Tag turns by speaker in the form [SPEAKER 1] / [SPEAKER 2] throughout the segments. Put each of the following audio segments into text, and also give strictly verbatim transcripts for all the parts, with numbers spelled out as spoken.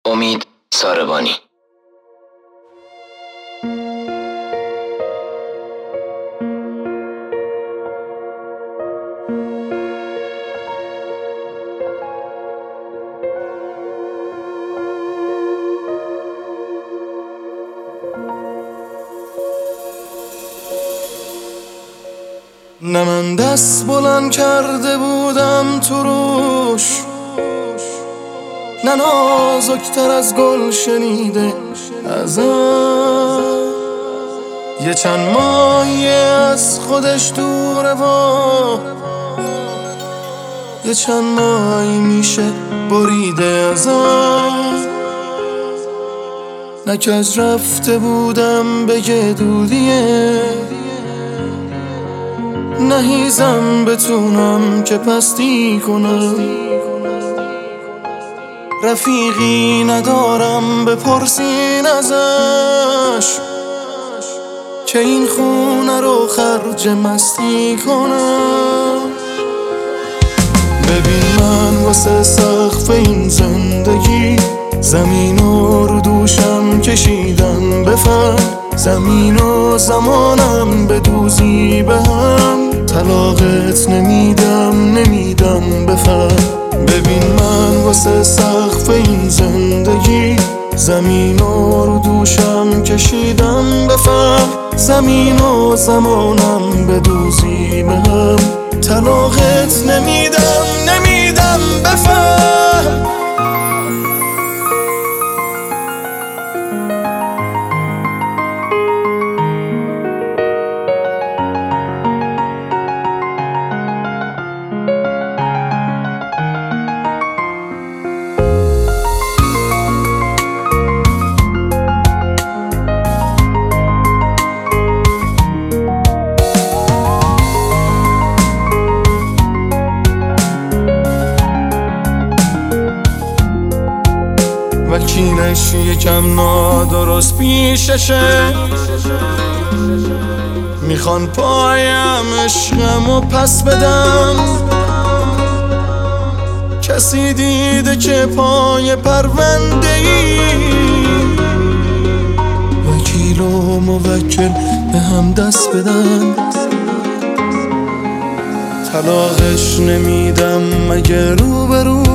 [SPEAKER 1] امید ساربانی.
[SPEAKER 2] نه من دست بلند کرده بودم تو روش، نه نازکتر از گل شنیده ازم. یه چند ماهی از خودش دوره و یه چند ماهی میشه بریده ازم. نه که از رفته بودم بگه دودیه، نه هیزم بتونم که پستی کنم. رفیقی ندارم بپرسین ازش که این خونه رو خرج مستی کنم. ببین من واسه سقف این زندگی زمین و رو دوشم کشیدم بفهم. زمین و زمانم به دوزی به هم، طلاقت نمیدم نمیدم بفهم. ببین من واسه سقف این زندگی زمین و رو دوشم کشیدم بفهم. زمین و زمانم به دوزی به هم، طلاقت نمیدم نمیدم بفهم. وکیلش یکم نادرست پیششه، میخوان پایم عشقمو پس بدم. کسی دیده که پای پرونده ای وکیل و موکل به هم دست بدن. طلاقش نمیدم مگه رو به رو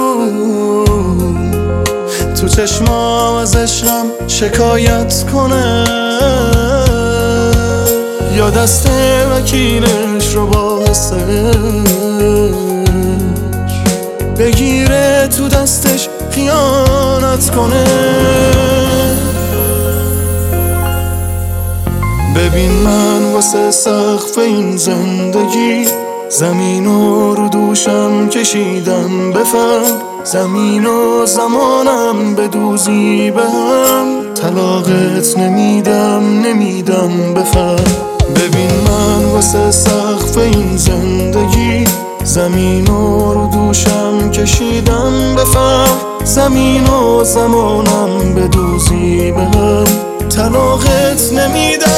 [SPEAKER 2] تو چشمام از عشقم شکایت کنه، یا دست وکیلش رو با حسش بگیره تو دستش خیانت کنه. ببین من واسه سقف این زندگی زمین و رو دوشم کشیدم بفهم. زمین و زمانم به دوزی به هم، طلاقت نمیدم نمیدم بفهم. ببین من واسه سقف این زندگی زمین و رو دوشم کشیدم بفهم. زمین و زمانم به دوزی به هم، طلاقت نمیدم